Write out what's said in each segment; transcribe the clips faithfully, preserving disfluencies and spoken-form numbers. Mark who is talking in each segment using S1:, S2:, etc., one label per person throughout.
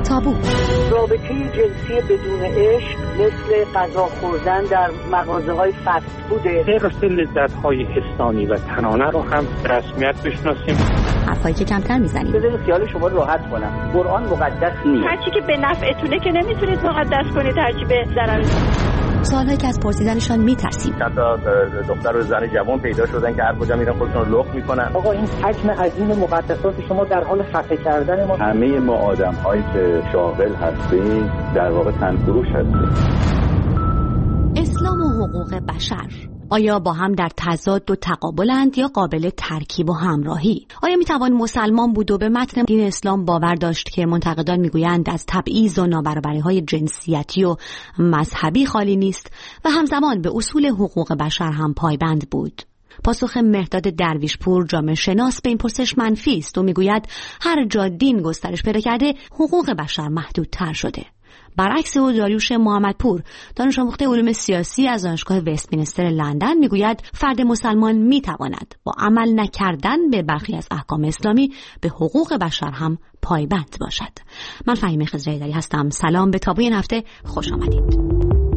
S1: تابو.
S2: رابطه جنسی بدون عشق مثل غذا خوردن در مغازه‌های فست فوده.
S3: حرص لذت‌های حسانی و تنانه رو هم رسمیت بشناسیم.
S1: حرفایی که کمتر میزنیم.
S2: بذارید خیال شما راحت کنم. قرآن مقدس نیست.
S4: هر چی که به نفعتونه که نمیتونید مقدس کنید، هر چی به ضرر.
S1: سوالایی که از پرسیدنشان میترسیم.
S5: حتی دختر و زن جوان پیدا شدن که هر کجا میرن خودشون رو لخت میکنن.
S2: آقا این حجم عظیم مقدسات شما در حال خفه کردن ما.
S5: همه ما آدم‌هایی که شاغل هستیم در واقع تنفروش هستیم.
S1: اسلام و حقوق بشر آیا با هم در تضاد و تقابلند یا قابل ترکیب و همراهی؟ آیا میتوان مسلمان بود و به متن دین اسلام باور داشت که منتقدان میگویند از تبعیض و نابرابری‌های جنسیتی و مذهبی خالی نیست و همزمان به اصول حقوق بشر هم پایبند بود؟ پاسخ مهداد درویشپور جامعه شناس به این پرسش منفی است و میگوید هر جا دین گسترش پیدا کرده حقوق بشر محدودتر شده. برعکس او داریوش محمدپور دانش آموخته علوم سیاسی از دانشگاه وستمینستر لندن میگوید فرد مسلمان میتواند با عمل نکردن به برخی از احکام اسلامی به حقوق بشر هم پایبند باشد. من فهیمه خضرایی‌دری هستم. سلام به تابوی این هفته، خوش آمدید.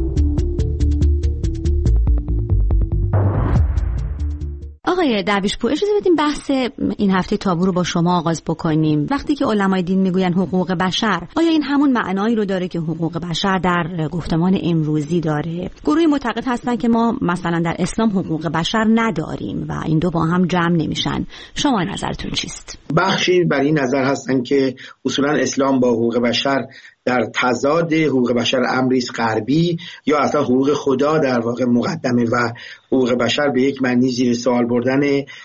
S1: آقای درویشپور اجازه بدیم بحث این هفته تابو رو با شما آغاز بکنیم. وقتی که علمای دین میگوین حقوق بشر، آیا این همون معنایی رو داره که حقوق بشر در گفتمان امروزی داره؟ گروهی معتقد هستن که ما مثلا در اسلام حقوق بشر نداریم و این دو با هم جمع نمیشن. شما نظرتون چیست؟
S6: بخشی بر این نظر هستن که اصولا اسلام با حقوق بشر در تضاد، حقوق بشر امری است غربی یا اصلا حقوق خدا در واقع مقدمه و حقوق بشر به یک معنی زیر سوال بردن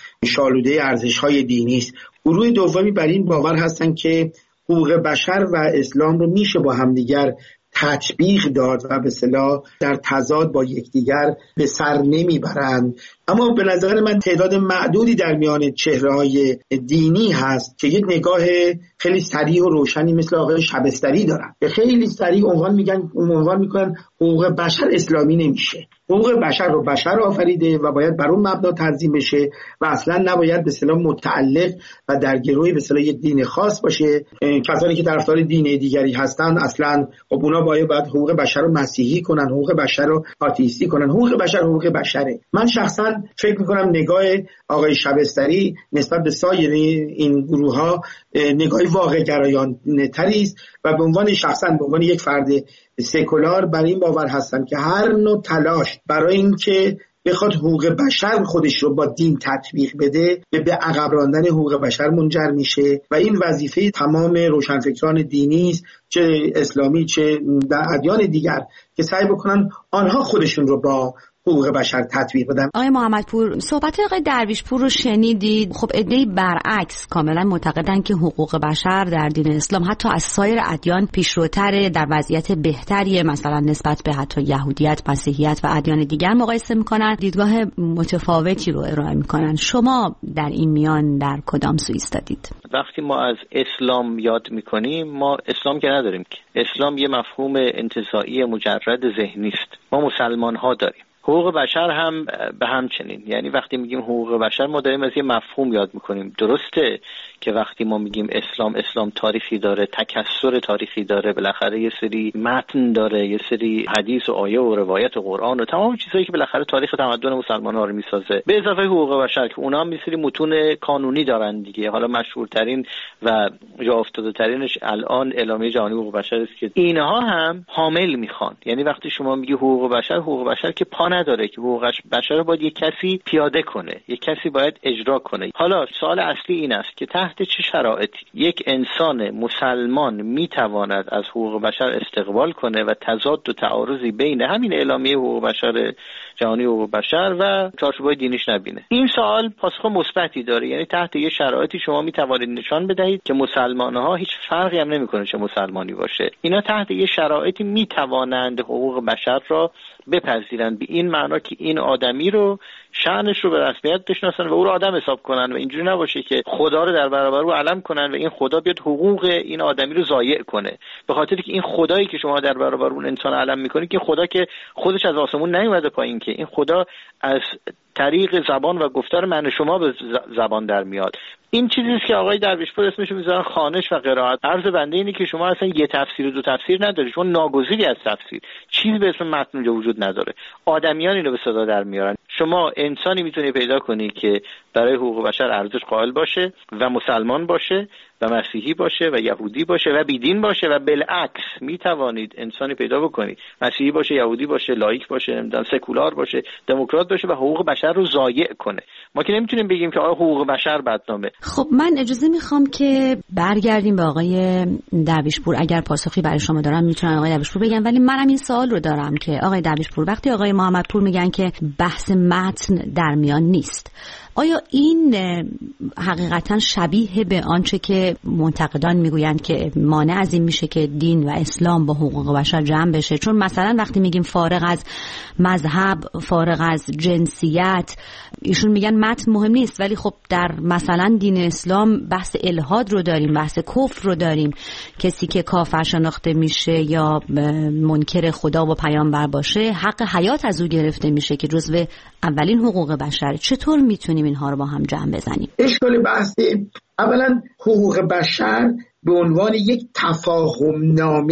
S6: شالوده ارزش‌های دینی است. گروه دومی بر این باور هستند که حقوق بشر و اسلام رو میشه با همدیگر تطبیق داد و به اصطلاح در تضاد با یکدیگر به سر نمیبرند. اما به نظر من تعداد معدودی در میان چهره‌های دینی هست که یک نگاه خیلی صریح و روشنی مثل آقای شبستری دارن که خیلی صریح عنوان میگن عنوان میکنن حقوق بشر اسلامی نمیشه. حقوق بشر رو بشر آفریده و باید بر اون مبنا تنظیم بشه و اصلا نباید به اصطلاح متعلق و در گروه به اصطلاح یک دین خاص باشه. کسانی که طرفدار دین دیگری هستن اصلا خب اونا باید باید حقوق بشر رو مسیحی کنن، حقوق بشر رو آتئیستی کنن. حقوق بشر حقوق بشره. من شخصا فکر میکنم نگاه آقای شبستری نسبت به سایر این گروه ها نگاهی واقع گرایانه تری است و به عنوان شخصا به عنوان یک فرد سکولار بر این باور هستم که هر نوع تلاش برای اینکه بخواد حقوق بشر خودش رو با دین تطبیق بده به عقب راندن حقوق بشر منجر میشه و این وظیفه تمام روشنفکران دینی است، چه اسلامی چه در ادیان دیگر، که سعی بکنن آنها خودشون رو با حقوق بشر تطبیق بدن.
S1: آقای محمدپور، صحبت آقای درویشپور رو شنیدید. خب عده‌ای برعکس کاملا معتقدن که حقوق بشر در دین اسلام حتی از سایر ادیان پیشروتره، در وضعیت بهتریه، مثلا نسبت به حتی یهودیت، مسیحیت و ادیان دیگر مقایسه میکنن، دیدگاه متفاوتی رو ارائه میکنن. شما در این میان در کدام سو ایستادید؟
S7: وقتی ما از اسلام یاد میکنیم، ما اسلام که نداریم که. اسلام یه مفهوم انتزاعی مجرد ذهنی است. ما مسلمان ها داریم. حقوق بشر هم به همچنین. یعنی وقتی میگیم حقوق بشر ما داریم از یه مفهوم یاد میکنیم. درسته که وقتی ما میگیم اسلام، اسلام تاریخی داره، تکثر تاریخی داره، بالاخره یه سری متن داره، یه سری حدیث و آیه و روایت و قرآن و تمام چیزایی که بالاخره تاریخ تمدن مسلمان‌ها رو میسازه، به اضافه حقوق بشر که اونا هم یه سری متون قانونی دارن دیگه. حالا مشهورترین و جا افتاده ترینش الان اعلامیه جهانی حقوق بشر است که اینها هم حامل میخوان. یعنی وقتی شما میگی حقوق بشر، حقوق بشر که پا نداره که حقوق بشر رو باید یک کسی پیاده کنه، یک کسی باید اجرا کنه. حالا سوال اصلی این است که تحت چه شرایطی یک انسان مسلمان میتواند از حقوق بشر استقبال کنه و تضاد و تعارضی بین همین اعلامیه حقوق بشر جهانی حقوق بشر و چارچوب‌های دینیش نبینه؟ این سوال پاسخ مثبتی داره. یعنی تحت یه شرایطی شما میتوانید نشان بدهید که مسلمان‌ها هیچ فرقی هم نمی‌کنه چه مسلمانی باشه، اینا تحت یه شرایطی میتوانند حقوق بشر را بپذیرند، به این معنا که این آدمی رو شأنش رو به رسمیت بشناسن و او رو آدم حساب کنن و اینجوری نباشه که خدا رو در برابر او علم کنن و این خدا بیاد حقوق این آدمی رو ضایع کنه، به خاطر که این خدایی که شما در برابر اون انسان علم میکنید که خدا که خودش از آسمون نیومده پایین، که این خدا از طریق زبان و گفتار من و شما به زبان در میاد. این چیزی است که آقای درویشپور اسمش رو میذارن خوانش و قرائت. عرض بنده اینه که شما اصلا یه تفسیر و دو تفسیر نداری، شما ناگزیری از تفسیر، چیزی به اسم متن اونجا وجود نداره. آدمیان اینو به صدا در میارن. شما انسانی میتونی پیدا کنی که برای حقوق بشر ارزش قائل باشه و مسلمان باشه و مسیحی باشه و یهودی باشه و بیدین باشه، و بالعکس میتوانید انسانی پیدا بکنید مسیحی باشه، یهودی باشه، لایک باشه، نمیدونم سکولار باشه، دموکرات باشه و حقوق بشر رو ضایع کنه. ما که نمیتونیم بگیم که آقا حقوق بشر بدنامه.
S1: خب من اجازه میخوام که برگردیم به آقای درویشپور. اگر پاسخی برای شما دارم میتونم آقای درویشپور بگم، ولی منم این سوال رو دارم که آقای درویشپور وقتی آقای محمدپور میگن که بحث متن در میان نیست، آیا این حقیقتا شبیه به آنچه که منتقدان میگویند که مانع از این میشه که دین و اسلام با حقوق بشر جمع بشه؟ چون مثلا وقتی میگیم فارغ از مذهب، فارغ از جنسیت، ایشون میگن متن مهم نیست، ولی خب در مثلا دین اسلام بحث الحاد رو داریم، بحث کفر رو داریم، کسی که کافر شناخته میشه یا منکر خدا و پیامبر باشه حق حیات از او گرفته میشه که جزو اولین حقوق بشر. چطور میتونیم اینها رو با هم جمع بزنیم؟
S6: اشکال بحث اولا حقوق بشر به عنوان یک تفاهم نامه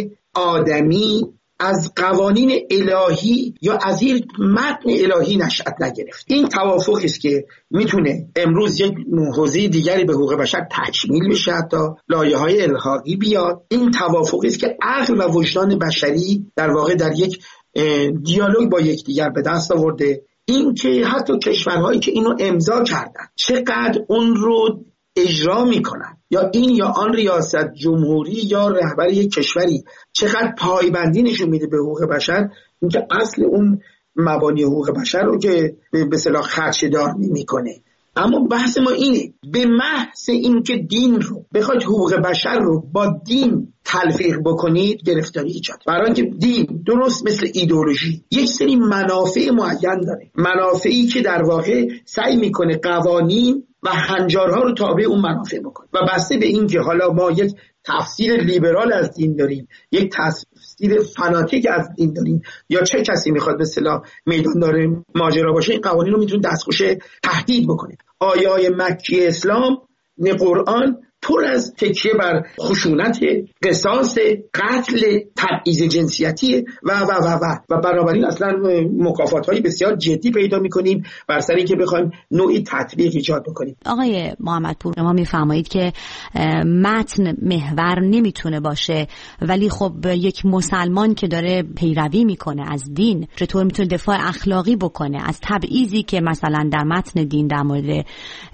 S6: آدمی از قوانین الهی یا از یک متن الهی نشأت نگرفت. این توافقی است که میتونه امروز یک حوزه دیگری به حقوق بشر تکمیل بشه، حتی لایه‌های الحاقی بیاد. این توافقی است که عقل و وجدان بشری در واقع در یک دیالوگ با یکدیگر به دست آورده. این که حتی کشورهایی که اینو امضا کردن چقدر اون رو اجرا میکنن، یا این یا آن ریاست جمهوری یا رهبر یک کشوری چقدر پایبندی نشون میده به حقوق بشر، این که اصل اون مبانی حقوق بشر رو که به اصطلاح خدشه‌دار میکنه. اما بحث ما اینه، به محض این که دین رو بخواید حقوق بشر رو با دین تلفیق بکنید گرفتاری ایجاد. برای اینکه دین درست مثل ایدئولوژی یک سری منافع معین داره، منافعی که در واقع سعی میکنه قوانین و هنجارها رو تابع اون منافع بکنه، و بسته به این که حالا ما یک تفسیر لیبرال از دین داریم، یک تفسیر فناتیک از دین داریم، یا چه کسی میخواد به اصطلاح میدان داره ماجرا باشه، این قوانین رو میتونه دستخوش تهدید بکنه. آیای مکی اسلام نه قرآن پر از تکیه بر خشونت، قصاص، قتل، تبعیض جنسیتی و و و و و بنابراین اصلا مکافات‌های بسیار جدی پیدا می‌کنیم بر سر اینکه بخوایم نوعی تطبیق ایجاد بکنیم.
S1: آقای محمدپور، ما می‌فرمایید که متن محور نمیتونه باشه، ولی خب یک مسلمان که داره پیروی میکنه از دین چطور میتونه دفاع اخلاقی بکنه از تبعیضی که مثلا در متن دین در مورد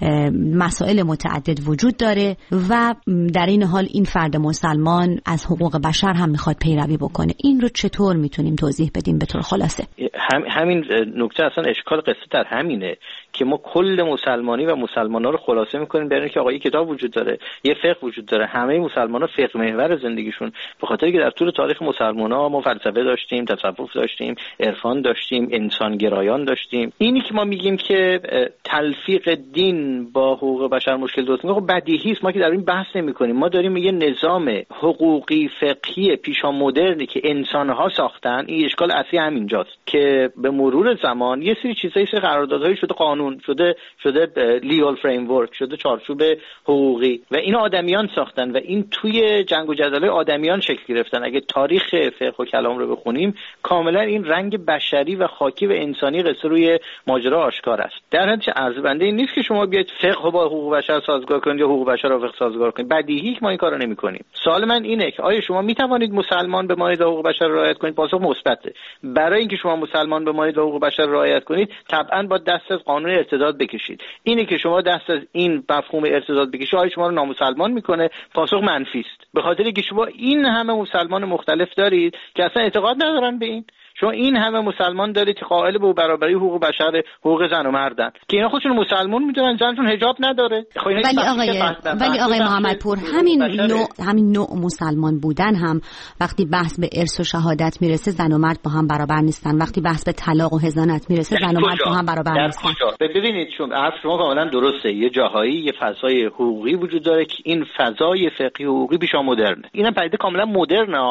S1: مسائل متعدد وجود داره و در این حال این فرد مسلمان از حقوق بشر هم میخواد پیروی بکنه؟ این رو چطور میتونیم توضیح بدیم به طور خلاصه؟
S7: هم همین نکته اصلا اشکال قصه در همینه که ما کل مسلمانی و مسلمانا رو خلاصه میکنیم برای اینکه آقا یک کتاب وجود داره، یه فقه وجود داره، همه مسلمانا فقه محور زندگیشون، به خاطر که در طول تاریخ مسلمانا ما فلسفه داشتیم، تصوف داشتیم، عرفان داشتیم، انسان گرایان داشتیم. اینی که ما میگیم که تلفیق دین با حقوق بشر مشکل درست میکنه، خب بدیهی است، ما که در این بحث نمیکنیم. ما داریم یه نظام حقوقی فقهی پیشا مدرنی که انسان‌ها ساختن. این اشکال اصلی همینجاست که به مرور زمان یه سری چیزایی سری قراردادهای شده قانون شده شده لیگال فریم ورک شده چارچوب حقوقی و این آدمیان ساختن و این توی جنگ و جدل آدمیان شکل گرفتن. اگه تاریخ فقه و کلام رو بخونیم کاملا این رنگ بشری و خاکی و انسانی قصه روی ماجرا آشکار است. در حد عرض بنده این نیست که شما بیاید فقه با حقوق بشر سازگار کنید یا حقوق بشر با فقه سازگار کنید. بدیهی که ما این کارو نمی‌کنیم. سوال من اینه که آیا شما می‌توانید مسلمان بمانید و حقوق بشر را رعایت کنید؟ پاسخ مثبته. برای اینکه شما مسلمان بمانید و حقوق بشر را رعایت کنید طبعاً با دست از قانون ارتداد بکشید. اینه که شما دست از این مفهوم ارتداد بکشید آیا شما رو نامسلمان میکنه؟ پاسخ منفی است. به خاطر اینکه شما این همه مسلمان مختلف دارید که اصلا اعتقاد ندارن به این. شما این همه مسلمان دارید که قائل به برابری حقوق بشر، حقوق زن و مردن، که اینا خودشون مسلمان میدونن زنشون حجاب نداره.
S1: ولی آقای ولی آقای محمدپور همین نوع همین نوع مسلمان بودن هم وقتی بحث به ارث و شهادت میرسه زن و مرد با هم برابر نیستن. وقتی بحث به طلاق و حضانت میرسه زن و مرد با هم برابر نیستن.
S7: ببینید چون حرف شما کاملا درسته. یه جاهایی یه فضای حقوقی وجود داره که این فضای فقهی حقوقی بیشا مدرنه. اینا پدیده کاملا مدرنه ها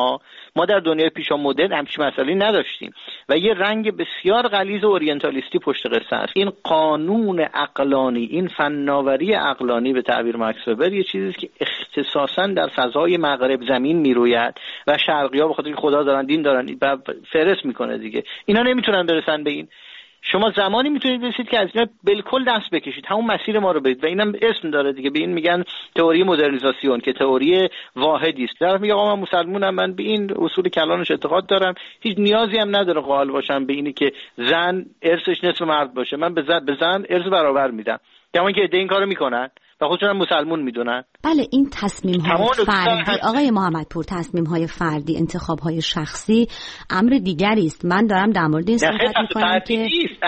S7: ما در دنیای پیشا مدرن همچین مسئله نداشتیم و یه رنگ بسیار غلیظ اورینتالیستی پشت قصه است. این قانون عقلانی، این فناوری عقلانی به تعبیر ماکس وبر یه چیزی که اختصاصا در فضای مغرب زمین میروید و شرقی‌ها به خاطر خدا دارن دین دارن و فرست میکنه دیگه. اینا نمیتونن برسن به این. شما زمانی میتونید برسید که از اینا بالکل دست بکشید، همون مسیر ما رو برید و اینم اسم داره دیگه. به این میگن تئوری مدرنیزاسیون که تئوری واحدی است. طرف میگه آقا من مسلمانم، من به این اصول کلانش اعتقاد دارم، هیچ نیازی هم نداره قائل باشم به اینی که زن ارثش نصف مرد باشه، من به زن به زن ارث برابر میدم. کما که ایده این کارو میکنن و خودشون مسلمون میدونن.
S1: بله این تصمیم های فردی آقای محمدپور، تصمیم های فردی، انتخاب های شخصی امر دیگری است. من دارم در مورد این صحبت میکنم که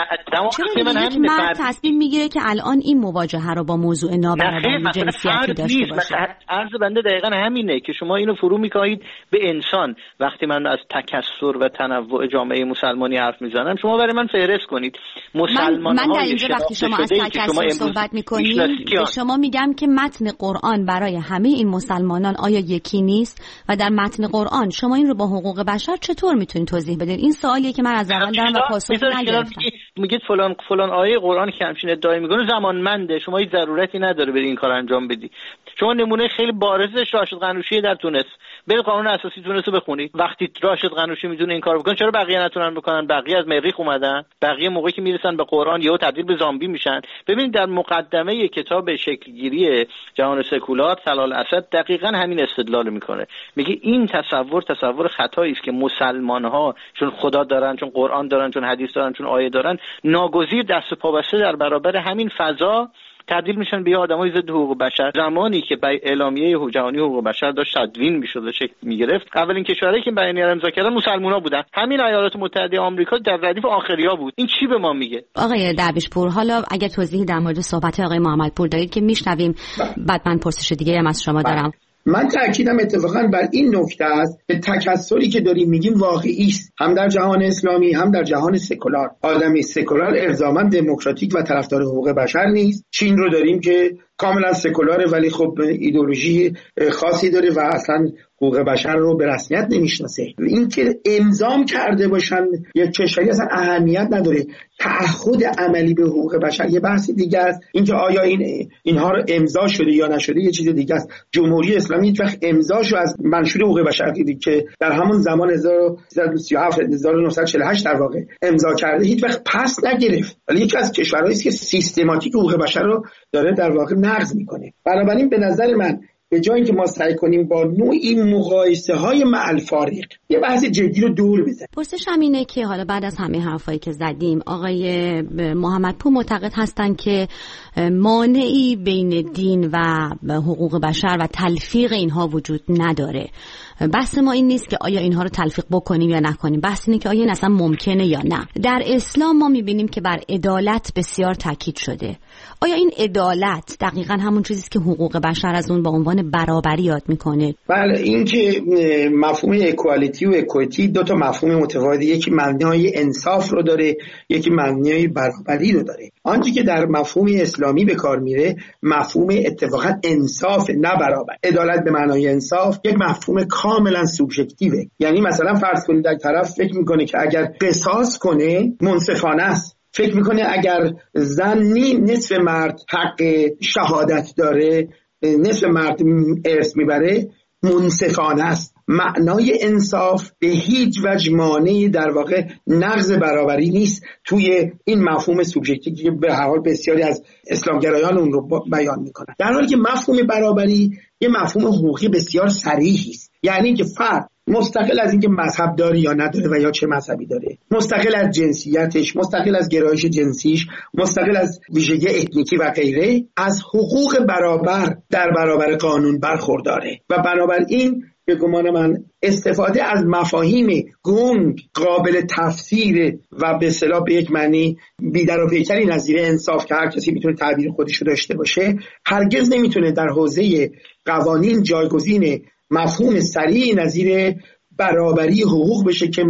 S1: چرا یک مرد تصمیم میگیره که الان این مواجهه رو با موضوع نابرابری جنسیتی داشته باشه.
S7: عرض بنده دقیقاً همینه که شما اینو فرو میکنید به انسان. وقتی من از تکثر و تنوع جامعه مسلمانی حرف میزنم، شما برای من فهرست کنید مسلمان
S1: من, من در اینجا وقتی شما از تکثر صحبت میکنید به شما میگم که متن قرآن برای همه این مسلمانان آیا یکی نیست و در متن قرآن شما این رو با حقوق بشر چطور میتونید توضیح بدید؟ این سوالیه که من از اول دارم و پاسخی نگرفتم.
S7: میگید فلان فلان آیه قرآن که همچین ادعا میکنه زمانمنده، شما هیچ ضرورتی نداره برید این کار انجام بدی. شما نمونه خیلی بارزش راشد قنوشی در تونس، برید قانون اساسی تونس رو بخونید. وقتی راشد قنوشی میدونه این کارو بکنه، چرا بقیه نتونن بکنن؟ بقیه از مریخ اومدن، بقیه موقعی که میرسن به قرآن یهو تبدیل به زامبی میشن. ببینید در مقدمه کتاب شکلگیری جهان سکولار طلال اسد دقیقاً همین استدلال میکنه. میگه این تصور تصور خطایی است که مسلمان‌ها چون خدا دارن، چون قرآن دارن، چون حدیث دارن، چون آیه دارن، ناگزیر دست پا بسته در برابر همین فضا تبدیل میشن به آدمای ضد حقوق بشر. زمانی که به اعلامیه جهانی حقوق بشر داشت تدوین میشد و شکل میگرفت، اولین کشورهایی که بیانیه امضا کردن مسلمان‌ها بودن. همین ایالات متحده آمریکا در ردیف آخریا بود. این چی به ما میگه؟
S1: آقای درویشپور، حالا اگه توضیحی در مورد صحبت آقای محمدپور دارید که میشنویم، بعد من پرسش دیگه هم از شما دارم.
S6: من تأکیدم اتفاقا بر این نکته است که تکثری که داریم میگیم واقعی است، هم در جهان اسلامی هم در جهان سکولار. آدمی سکولار الزاما دموکراتیک و طرفدار حقوق بشر نیست. چین رو داریم که کاملا سکولاره ولی خب ایدئولوژی خاصی داره و اصلا حقوق بشر رو به رسمیت نمیشناسه. این که امضا کرده باشن یک کشوری اصلا اهمیت نداره. تعهد عملی به حقوق بشر یه بحث دیگه است. اینکه آیا این اینها رو امضا شده یا نشده یه چیز دیگه است. جمهوری اسلامی هیچ وقت امضاشو از منشور حقوق بشر دیدی که در همون زمان هزار و سیصد و سی و هفت هزار و نهصد و چهل و هشت در واقع امضا کرده، هیچ وقت پس نگرفت. ولی یکی از کشورهایی است که سیستماتیک حقوق بشر رو داره در واقع نقض میکنه. بنابراین به نظر من به جای اینکه ما سعی کنیم با نوعی مقایسه های مع الفارق یه بحث جدی رو دور بزنیم.
S1: پرسشم اینه که حالا بعد از همه حرفایی که زدیم، آقای محمدپور معتقد هستن که مانعی بین دین و حقوق بشر و تلفیق اینها وجود نداره. بحث ما این نیست که آیا اینها رو تلفیق بکنیم یا نکنیم، بحث اینه که آیا این اصلا ممکنه یا نه. در اسلام ما میبینیم که بر عدالت بسیار تاکید شده. آیا این عدالت دقیقاً همون چیزی است که حقوق بشر از اون با عنوان برابری یاد میکنه؟
S6: بله، این که مفهوم اکوالیتی و اکویتی دو تا مفهوم متفاوته، یکی معنای انصاف رو داره، یکی معنای برابری رو داره. آنچه که در مفهوم اسلامی به کار میره مفهوم اتفاقا انصاف، نه برابر. عدالت به معنای انصاف یک مفهوم کاملا سوبژکتیوه. یعنی مثلا فرض کنید در طرف فکر میکنه که اگر قصاص کنه منصفانه است، فکر میکنه اگر زنی نصف مرد حق شهادت داره، نصف مرد ارث میبره، منصفانه است. معنای انصاف به هیچ وجه مانعی در واقع نقض برابری نیست توی این مفهوم سوبژکتیوی که به هر حال بسیاری از اسلامگرایان اون رو بیان میکنن. در حالی که مفهوم برابری یه مفهوم حقوقی بسیار صریحی است. یعنی که فرد مستقل از اینکه مذهب داره یا نداره و یا چه مذهبی داره، مستقل از جنسیتش، مستقل از گرایش جنسیش، مستقل از ویژگی اتنیکی و غیره، از حقوق برابر در برابر قانون برخورداره و بنابراین به گمان من استفاده از مفاهیم گنگ قابل تفسیر و به اصطلاح به یک معنی بی‌در و پیکری نظیر انصاف که هر کسی میتونه تعبیر خودش رو داشته باشه، هرگز نمیتونه در حوزه قوانین جایگزین مفهوم صریح نظیر برابری حقوق بشه که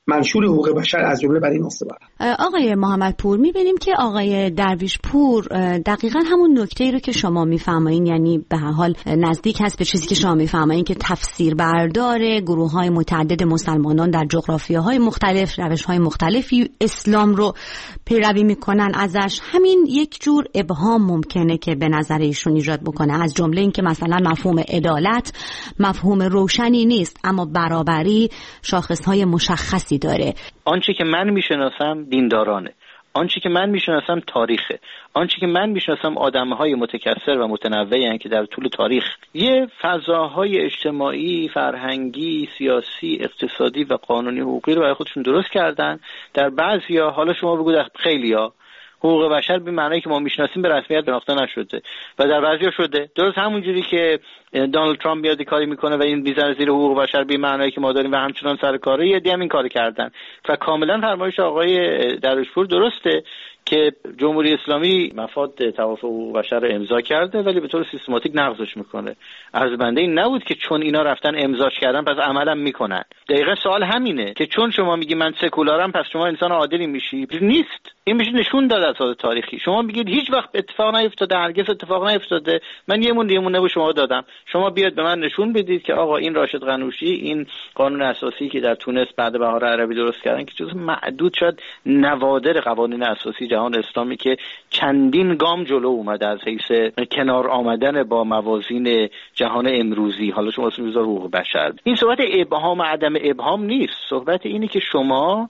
S6: منشور حقوق بشر از جمله بر این استوار.
S1: آقای محمدپور، می‌بینیم که آقای درویش پور دقیقاً همون نکته‌ای رو که شما می‌فرمایین، یعنی به هر حال نزدیک هست به چیزی که شما می‌فرمایین که تفسیر بردار گروه‌های متعدد مسلمانان در جغرافیاهای مختلف، روش‌های مختلفی اسلام رو پیروی می‌کنن ازش، همین یک جور ابهام ممکنه که به نظر ایشون ایجاد بکنه، از جمله این که مثلا مفهوم عدالت مفهوم روشنی نیست، اما برابری شاخص‌های مشخصی داره.
S7: آنچه که من میشناسم دیندارانه، آنچه که من میشناسم تاریخه، آنچه که من میشناسم آدم‌های متکثر و متنوعی هستند که در طول تاریخ یه فضاهای اجتماعی، فرهنگی، سیاسی، اقتصادی و قانونی حقوقی رو برای خودشون درست کردن. در بعضیا، حالا شما بگو در خیلیا، حقوق بشر به معنی که ما میشناسیم به رسمیت شناخته نشده و در بعضیا شده. درست همونجوری که دونالد ترامپ میاد کاری میکنه و این میذاره زیر حقوق بشر به معنی که ما داریم و همچنان سر کاره، یه دی هم این کارو کردن و کاملا فرمایش آقای درویشپور درسته که جمهوری اسلامی مفاد توافق حقوق بشر رو امضا کرده ولی به طور سیستماتیک نقضش میکنه. عرض بنده این نبود که چون اینا رفتن امضاش کردن پس عملم میکنن. دقیقاً سوال همینه که چون شما میگی من سکولارم پس شما انسان عادلی میشی. نیست. این میشه نشون داد از تاریخی. شما میگید هیچ وقت اتفاق نیفتاده، هرگز اتفاق نیفتاده. من یه مون دیمونه به شما دادم. شما بیاد به من نشون بدید که آقا این راشد غنوشی، این قانون اساسی که در تونس بعد بهار عربی درست کردن که جزو معدود شد نوادر قوانین اساسی جهان اسلامی که چندین گام جلو اومده از حیث کنار آمدن با موازین جهان امروزی. حالا شما اسم میذار حقوق بشر. این صحبت ابهام عدم ابهام نیست. صحبت اینه که شما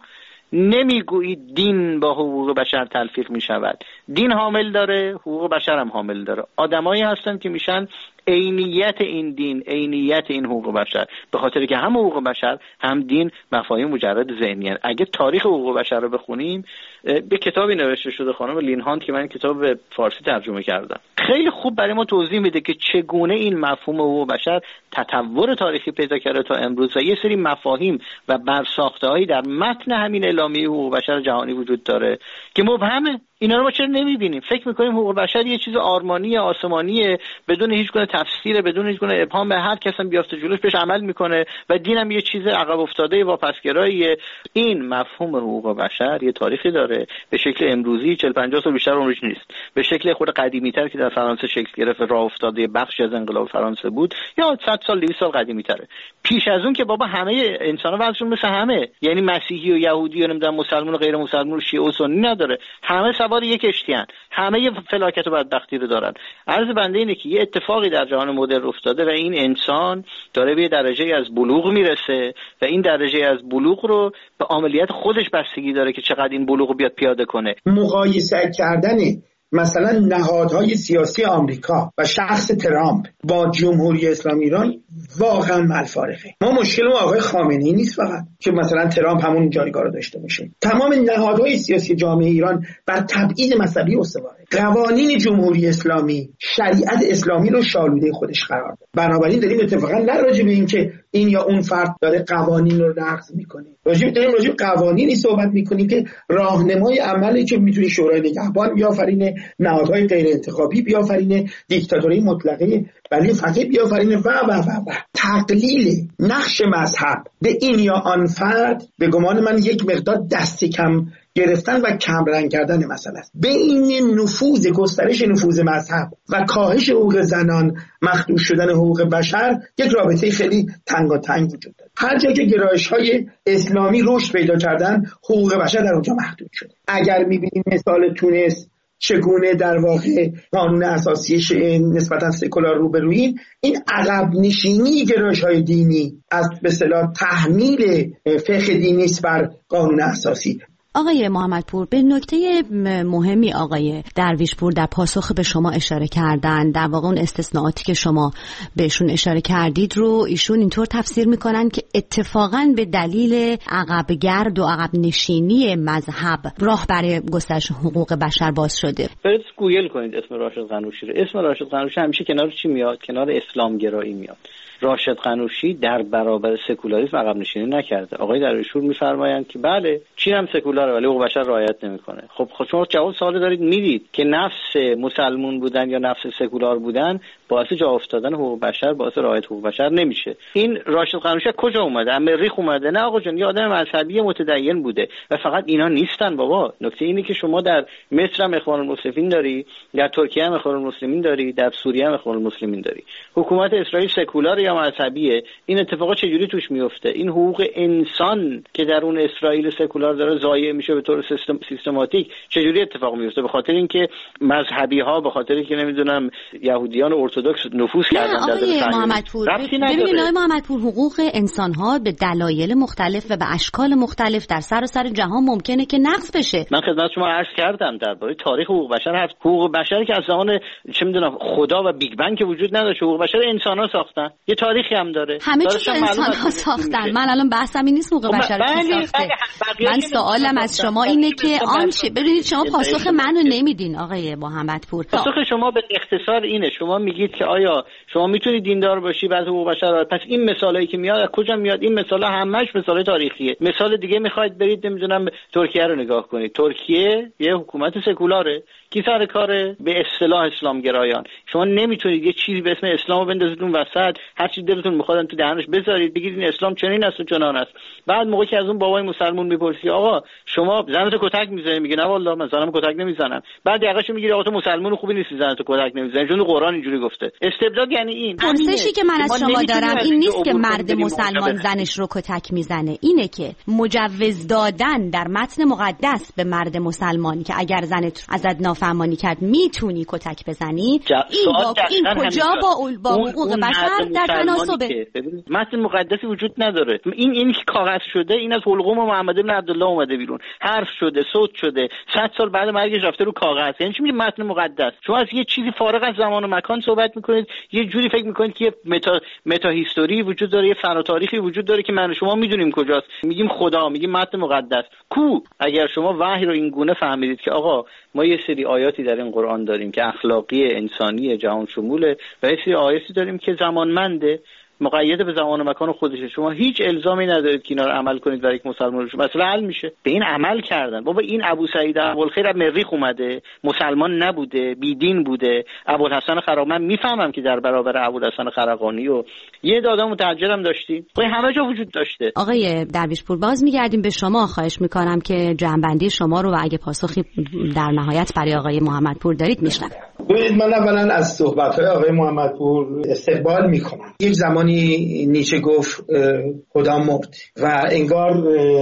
S7: نمیگویید دین با حقوق بشر تلفیق می شود. دین حامل داره، حقوق بشر هم حامل داره. آدمایی هستن که میشن عینیت این دین، عینیت این حقوق بشر، به خاطر که هم حقوق بشر هم دین مفاهیم مجرد ذهنی هستند. اگه تاریخ حقوق بشر رو بخونیم، به کتابی نوشته شده خانم لینهانت که من کتاب به فارسی ترجمه کردم، خیلی خوب برای ما توضیح میده که چگونه این مفهوم حقوق بشر تطور تاریخی پیدا کرده تا امروز و یه سری مفاهیم و برساخته‌هایی در متن همین اعلامیه حقوق بشر جهانی وجود داره که مبهمه. اینا رو ما چرا نمیبینیم؟ فکر میکنیم حقوق بشر یه چیز آرمانی آسمانیه بدون هیچ گونه تفسیر، بدون هیچ گونه ابهام، به هر کس هم بیافته جلوش بهش عمل میکنه و دینم یه چیز عقب افتاده واپسگراییه. این مفهوم حقوق بشر یه تاریخی داره، به شکل امروزی چهل پنجاه سال بیشتر عمرش نیست. به شکل خود قدیمی‌تر که در فرانسه شکل گرفت، راه افتاده بخشی از انقلاب فرانسه بود، یا صد سال دویست سال قدیمی‌تره. پیش از اون که بابا همه انسان‌ها وضعشون مثل همه، یعنی مسیحی و یهودی و نمیدونم مسلمان و غیر مسلمان و شیعه و سنی نداره، همه سوار یک کشتیان، همه یه فلاکت و بدبختی رو دارن. عرض بنده اینه که یه اتفاقی در جهان مدرن افتاده و این انسان داره به درجه از بلوغ میرسه و این درجه از بلوغ رو به عملیات خودش بستگی داره که چقدر این بلوغ رو بیاد پیاده کنه.
S6: مقایسه کردن مثلا نهادهای سیاسی آمریکا و شخص ترامپ با جمهوری اسلامی ایران واقعا ملفارقه. ما مشکل ما آقای خامنه‌ای نیست فقط که مثلا ترامپ همون جایگاه رو داشته باشه. تمام نهادهای سیاسی جامعه ایران بر تبعید مذهبی استواره. قوانین جمهوری اسلامی شریعت اسلامی رو شالوده خودش قرار داد. بنابراین داریم اتفاقا نه راجع به این که این یا اون فرد داره قوانین رو نقض میکنه، راجع داریم راجع به قوانینی صحبت میکنیم که راهنمای عملی که میتونه شورای نگهبان بیافرینه، نهادهای غیر انتخابی بیافرینه، دیکتاتوری مطلقه ولی فقیه بیافرینه و و و و تقلیل نقش مذهب به این یا آن فرد به گمان من یک مقدار دست کم گرفتن و کمرنگ کردن مسئله است. بین نفوذ گسترش نفوذ مذهب و کاهش حقوق زنان، مخدوش شدن حقوق بشر یک رابطه خیلی تنگاتنگ وجود داره. هر جا که گرایش‌های اسلامی رشد پیدا کردن، حقوق بشر در اونجا محدود شده. اگر می‌بینیم مثال تونس چگونه در واقع قانون اساسیش نسبتا سکولار روبروییم، این عقب نشینی گرایش‌های دینی از به اصطلاح تحمیل فقه دینی بر قانون اساسی.
S1: آقای محمدپور، به نکته مهمی آقای درویشپور در پاسخ به شما اشاره کردن، در واقع اون استثناءاتی که شما بهشون اشاره کردید رو ایشون اینطور تفسیر میکنن که اتفاقاً به دلیل عقبگرد و عقب نشینی مذهب راه برای گسترش حقوق بشر باز شده.
S7: برید گوگل کنید اسم راشد غنوشی رو. اسم راشد غنوشی همیشه کنار چی میاد؟ کنار اسلام گرایی میاد. راشد قنوشی در برابر سکولاریسم عقب نشینی نکرده. آقای درویشپور میفرمایند که بله چین هم سکولاره ولی حقوق بشر رعایت نمیکنه. خب خود شما جواب سوال دارید میدید که نفس مسلمون بودن یا نفس سکولار بودن باعث جا افتادن حقوق بشر، باعث رعایت حقوق بشر نمیشه. این راشد قنوشی کجا اومده؟ امریخ اومده؟ نه آقا جان، یه آدم مذهبی متدین بوده و فقط اینا نیستن بابا. نکته اینه که شما در مصر هم اخوان المسلمین داری، در ترکیه هم اخوان المسلمین داری، در سوریه هم اخوان المسلمین داری. حکومت اسرائیل سکولار یا مذهبیه؟ این اتفاقا چجوری توش میفته؟ این حقوق انسان که در اون اسرائیل سکولار داره ضایع میشه به طور سیستم سیستماتیک چجوری اتفاق میفته؟ به خاطر اینکه مذهبی ها، به خاطر اینکه نمیدونم یهودیان ارتدوکس نفوذ کردن در دل
S1: محمدپور. ببینید آقای محمدپور، حقوق انسان ها به دلایل مختلف و به اشکال مختلف در سراسر جهان ممکنه که نقض بشه.
S7: من خدمت شما عرض کردم درباره تاریخ حقوق بشر هست. حقوق بشر که از زمان چه میدونم خدا و بیگ بنگ که وجود نداشت، حقوق بشر انسان ها ساختن، یه تاریخی هم داره.
S1: همه چیز انسان ها ساختن. من الان بحثم این نیست حقوق بشر کی ساخته. من سوالم از شما اینه که آنچه ببینید شما پاسخ منو نمیدین آقای محمدپور.
S7: پاسخ شما به اختصار اینه، شما میگید که آیا شما میتونید دیندار باشی بعد حقوق بشر؟ پس این مثالایی که میاد از کجا میاد؟ این مثالا همش مثال تاریخیه. مثال دیگه میخواید برید نمیدونم ترکیه رو نگاه کنید. ترکیه یه حکومت سکولاره. کی سر کاره؟ به اصطلاح اسلام گرایان. شما نمیتونید یه چیزی به اسم اسلامو بندازید اون وسط، هر چی دلتون میخواد تو دهنش بذارید، بگید این اسلام چنین است و چنان است. بعد موقعی که از اون بابای مسلمون میپرسی آقا شما زنتو کتک میزنی، میگه نه والله من زنمو کتک نمیزنم. بعد یقهشو میگیری آقا تو مسلمان خوبی نیستی زنتو کتک نمیزنی، چون قرآن اینجوری گفته. استبداد یعنی این.
S1: پرسشی که من از شما دارم این نیست که مرد مسلمان زنش رو کتک میزنه، اینه که مجوز دادن در متن مقدس به مرد مسلمانی که اگر زنت ازت نافرمانی کرد میتونی کتک بزنی،
S7: جا...
S1: این با این کجا با با حقوق بشر در تناسبه؟
S7: متن مقدسی وجود نداره. این این که کاغذ شده، این از حلقوم محمد بن عبدالله اومده بیرون، حرف شده، صوت شده، صد سال بعد مرگش رفته رو کاغذ. یعنی چی میگه متن مقدس؟ شما از یه چیزی فارغ از زمان و مکان صحبت میکنید، یه جوری فکر میکنید که متا متا هیستوری وجود داره، یه فنا تاریخی وجود داره که من شما میدونیم کجاست. میگیم خدا، میگیم متن مقدس. کو اگر شما وحی رو این گونه فهمیدید که آقا ما یه سری آیاتی در این قرآن داریم که اخلاقی، انسانی، جهان شموله و یه سری آیاتی داریم که زمانمنده، مقید به زمان و مکان خودشه، شما هیچ الزامی ندارید که اینا رو عمل کنید برای یک مسلمان شما مثلا حل میشه. به این عمل کردن. بابا این ابو سعید ابوالخیر از مریخ اومده، مسلمان نبوده، بیدین بوده. ابوالحسن خرقانی من میفهمم که در برابر ابوالحسن خرقانی و یه داده متحجرم داشتین، خب همه جا وجود داشته.
S1: آقای درویشپور باز میگردیم به شما، خواهش میکنم که جنبندی شما رو و اگه پاسخی در نهایت برای آقای محمدپور دارید میشنم.
S6: ببینید من اولا از صحبت‌های آقای محمدپور استقبال میکنم. یک زمانی نیچه گفت خدا مرد و انگار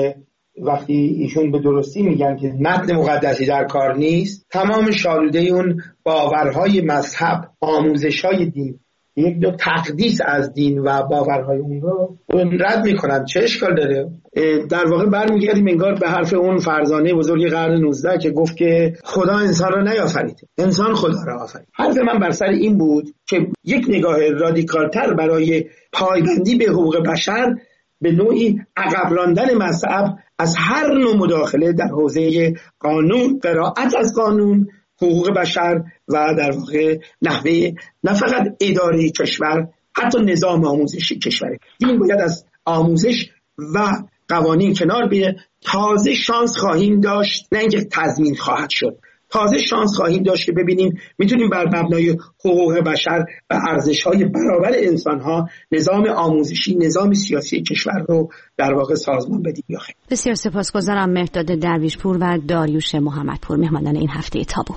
S6: وقتی ایشون به درستی میگن که متن مقدسی در کار نیست، تمام شالوده اون باورهای مذهب، آموزش‌های دین، یک دو تقدیس از دین و باورهای اون رو رد میکنن. چه اشکال داره؟ در واقع برمیگردیم انگار به حرف اون فرزانه بزرگ قرن نوزده که گفت که خدا انسان را نیافرید، انسان خدا را آفرید. حرف من بر سر این بود که یک نگاه رادیکالتر برای پایبندی به حقوق بشر به نوعی عقب راندن مذهب از هر نوع مداخله در حوزه قانون، قرائت از قانون، حقوق بشر و در واقع نحوه نه فقط اداره کشور، حتی نظام آموزشی کشور. دین باید از آموزش و قوانین کنار بیه. تازه شانس خواهیم داشت، نه اینکه تضمین خواهد شد، تازه شانس خواهیم داشت که ببینیم میتونیم بر مبنای حقوق بشر و ارزش‌های برابر انسان‌ها نظام آموزشی، نظام سیاسی کشور رو در واقع سازمان بدیم یا خیر.
S1: بسیار سپاسگزارم مهرداد درویشپور و داریوش محمدپور، مهمانان این هفته تابو.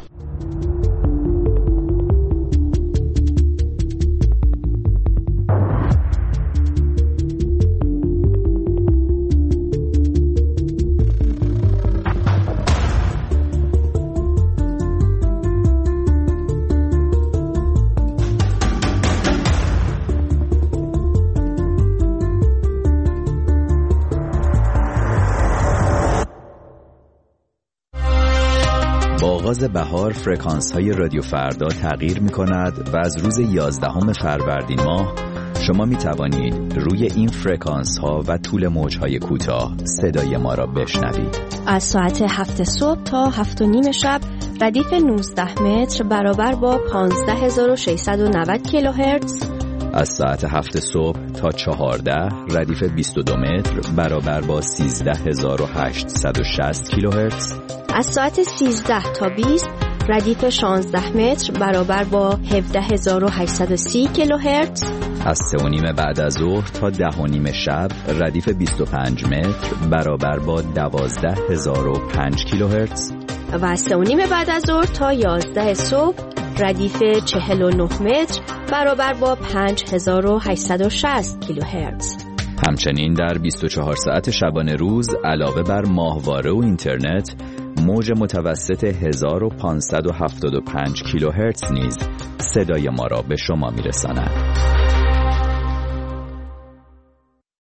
S8: آغاز بهار فرکانس های رادیو فردا تغییر می کند و از روز یازدهم فروردین ماه شما می توانید روی این فرکانس ها و طول موج های کوتاه صدای ما را بشنوید.
S9: از ساعت هفت صبح تا هفت و نیم شب ردیف نوزده متر برابر با پانزده هزار و ششصد و نود کیلوهرتز،
S8: از ساعت هفت صبح تا چهارده ردیف بیست و دو متر برابر با سیزده هزار و هشتصد و شصت کیلوهرتز.
S9: از ساعت سیزده تا بیست ردیف شانزده متر برابر با هفده هزار و هشتصد و سی کیلوهرتز.
S8: از سه و نیم بعد از ظهر تا ده و نیم شب ردیف بیست و پنج متر برابر با دوازده هزار و پنج کیلوهرتز.
S9: و از سه و نیم بعد از ظهر تا یازده صبح ردیف چهل و نه متر برابر با پنج هزار و هشتصد و شصت کیلوهرتز.
S8: همچنین در بیست و چهار ساعت شبانه روز علاوه بر ماهواره و اینترنت، موج متوسط هزار و پانصد و هفتاد و پنج کیلوهرتز نیز صدای ما را به شما میرساند.